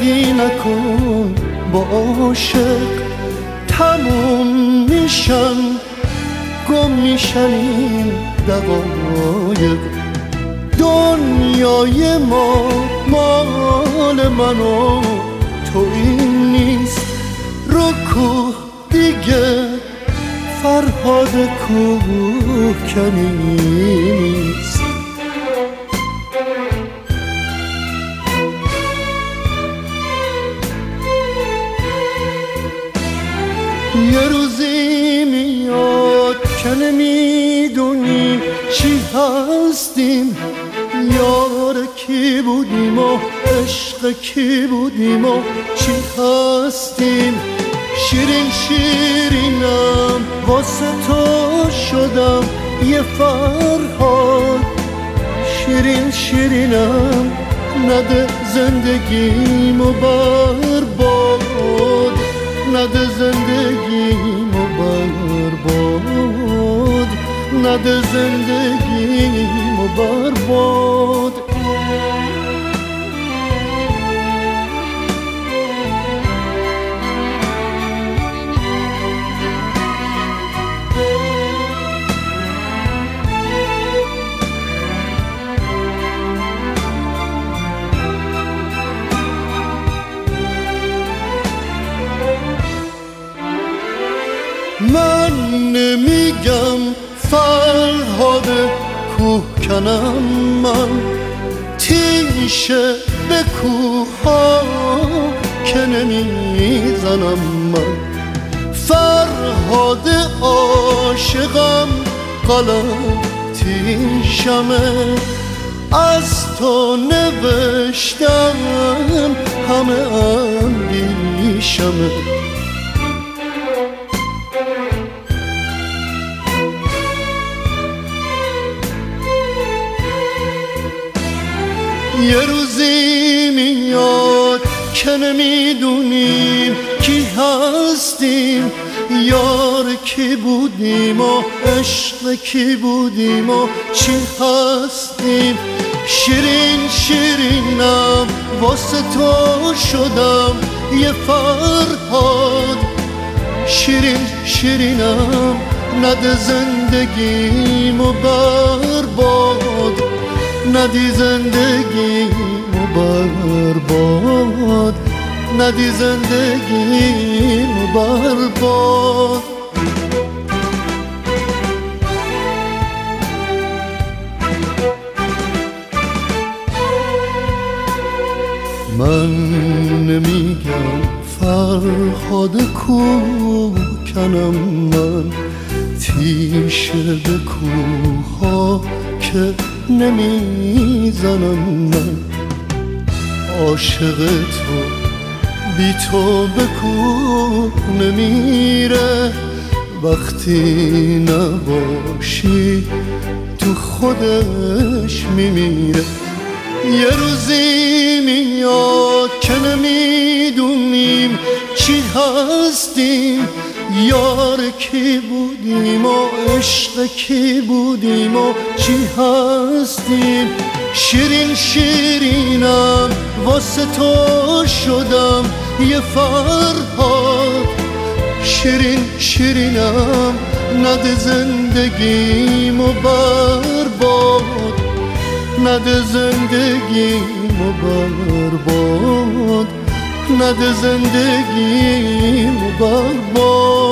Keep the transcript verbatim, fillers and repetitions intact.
بدی نکن با عاشق، تموم میشن گم میشن این دقایق. دنیای ما مال من و تو این نیست، رو کوه دیگه فرهاد کوهکنی نیست. یه روزی میاد که نمیدونی چی هستیم، یار کی بودیم و عشق کی بودیم و چی هستیم. شیرین شیرینم واسه تو شدم یه فرهاد، شیرین شیرینم نده زندگیمو برباد، نده زندگیمو برباد، نده زندگیمو برباد. من نمیگم فرهاد کوهکنم، من تیشه به کوه ها که نمیزنم. من فرهاد عاشقم، قلم تیشمه، از تو نوشتم همه اندیشمه. یه روزی میاد که نمیدونیم کی هستیم، یار کی بودیم و عشق کی بودیم و چی هستیم. شیرین شیرینم واسه تو شدم یه فرهاد، شیرین شیرینم نده زندگیمو برباد، ندی زندگیمو برباد، ندی زندگیمو برباد. من نمیگم فرهاد کوهکنم، من تیشه به کوها که نمیزنم. من عاشق تو بی تو به کوه نمیره، وقتی نباشی تو خودش میمیره. یه روزی میاد که نمیدونیم چی هستیم، یار کی بودیم و عشق کی بودیم و چی هستیم. شیرین شیرینم واسه تو شدم یه فرهاد، شیرین شیرینم نده زندگیمو برباد، نده زندگیمو برباد، نده زندگیمو برباد.